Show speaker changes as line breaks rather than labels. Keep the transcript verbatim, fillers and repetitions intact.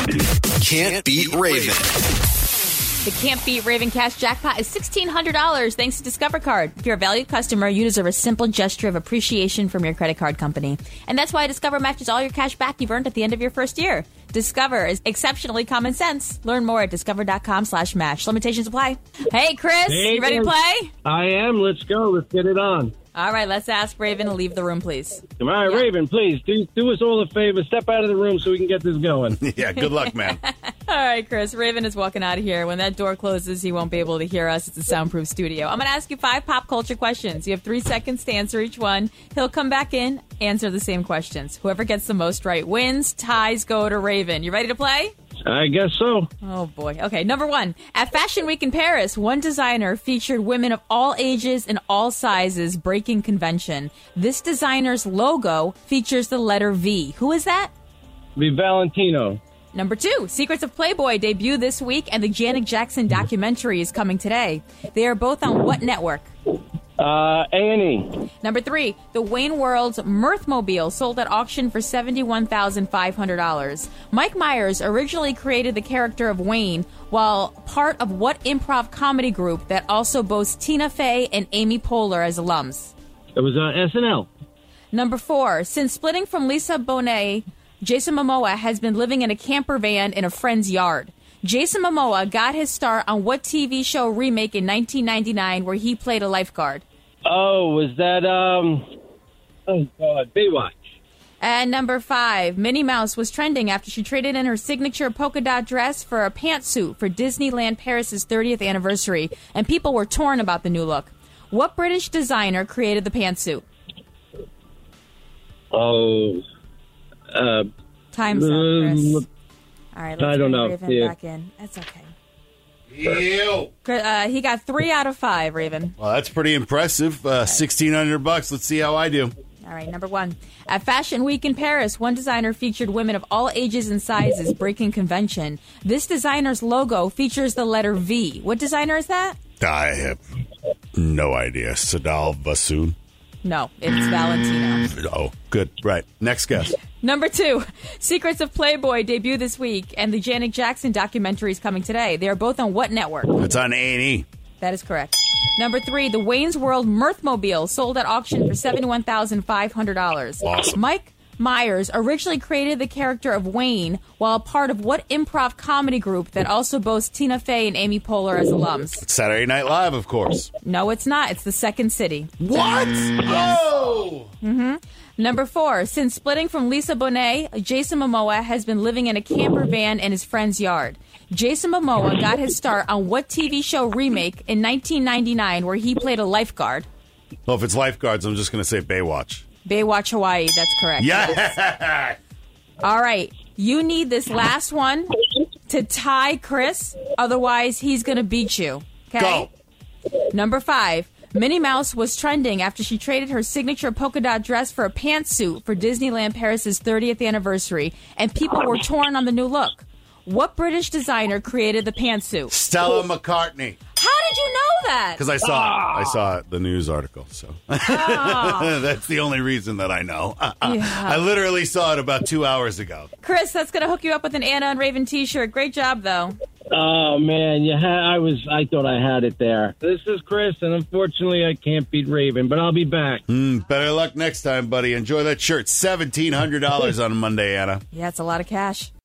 Can't Beat Raven.
The Can't Beat Raven Cash Jackpot is sixteen hundred dollars thanks to Discover Card. If you're a valued customer, you deserve a simple gesture of appreciation from your credit card company. And that's why Discover matches all your cash back you've earned at the end of your first year. Discover is exceptionally common sense. Learn more at discover.com slash match. Limitations apply. Hey, Chris,
Hey,
you ready to play?
I am. Let's go. Let's get it on.
All right, let's ask Raven to leave the room, please.
All right,
Yeah.
Raven, please do, do us all a favor. Step out of the room so we can get this going.
Yeah, good luck, man.
All right, Chris. Raven is walking out of here. When that door closes, he won't be able to hear us. It's a soundproof studio. I'm going to ask you five pop culture questions. You have three seconds to answer each one. He'll come back in, answer the same questions. Whoever gets the most right wins. Ties go to Raven. You ready to play?
I guess so.
Oh, boy. Okay, number one. At Fashion Week in Paris, one designer featured women of all ages and all sizes breaking convention. This designer's logo features the letter V. Who is that?
Be Valentino.
Number two, Secrets of Playboy debut this week, and the Janet Jackson documentary is coming today. They are both on what network?
Uh, A and E.
Number three, the Wayne World's Mirthmobile sold at auction for seventy-one thousand five hundred dollars. Mike Myers originally created the character of Wayne while part of what improv comedy group that also boasts Tina Fey and Amy Poehler as alums?
It was uh, S N L.
Number four, since splitting from Lisa Bonet, Jason Momoa has been living in a camper van in a friend's yard. Jason Momoa got his start on what T V show remake in nineteen ninety-nine where he played a lifeguard?
Oh, was that, um, oh, God, Baywatch.
And number five, Minnie Mouse was trending after she traded in her signature polka dot dress for a pantsuit for Disneyland Paris's thirtieth anniversary, and people were torn about the new look. What British designer created the pantsuit?
Oh, uh,
Time's up, Chris.
um,
All right, let's
I don't
bring
know.
Raven
Yeah.
back in. That's okay.
Ew.
Uh, he got three out of five, Raven.
Well, that's pretty impressive. Uh, sixteen hundred bucks. Let's see how I do.
All right, number one. At Fashion Week in Paris, one designer featured women of all ages and sizes breaking convention. This designer's logo features the letter V. What designer is that?
I have no idea. Sadal Vasoon.
No, it's Valentino.
Oh, good. Right. Next guess.
Number two, Secrets of Playboy debut this week, and the Janet Jackson documentary is coming today. They are both on what network?
It's on A and E.
That is correct. Number three, the Wayne's World Mirthmobile sold at auction for seventy-one thousand five hundred dollars.
Awesome.
Mike Myers originally created the character of Wayne while a part of what improv comedy group that also boasts Tina Fey and Amy Poehler as alums?
Saturday Night Live, of course.
No, it's not. It's the Second City.
What? Oh!
Mm-hmm. Number four, since splitting from Lisa Bonet, Jason Momoa has been living in a camper van in his friend's yard. Jason Momoa got his start on what T V show remake in nineteen ninety-nine where he played a lifeguard?
Well, if it's lifeguards, I'm just going to say Baywatch.
Baywatch Hawaii, that's correct.
Yeah.
All right, you need this last one to tie Chris, otherwise he's going to beat you. Okay?
Go.
Number five, Minnie Mouse was trending after she traded her signature polka dot dress for a pantsuit for Disneyland Paris's thirtieth anniversary, and people were torn on the new look. What British designer created the pantsuit?
Stella McCartney.
How did you know that?
Because I saw it. I saw the news article, so that's the only reason that I know.
Yeah.
I literally saw it about two hours ago.
Chris, that's going to hook you up with an Anna and Raven t-shirt. Great job, though.
Oh, man, you ha- I was. I thought I had it there. This is Chris, and unfortunately I can't beat Raven, but I'll be back.
Mm, better luck next time, buddy. Enjoy that shirt. seventeen hundred dollars on Monday, Anna.
Yeah, it's a lot of cash.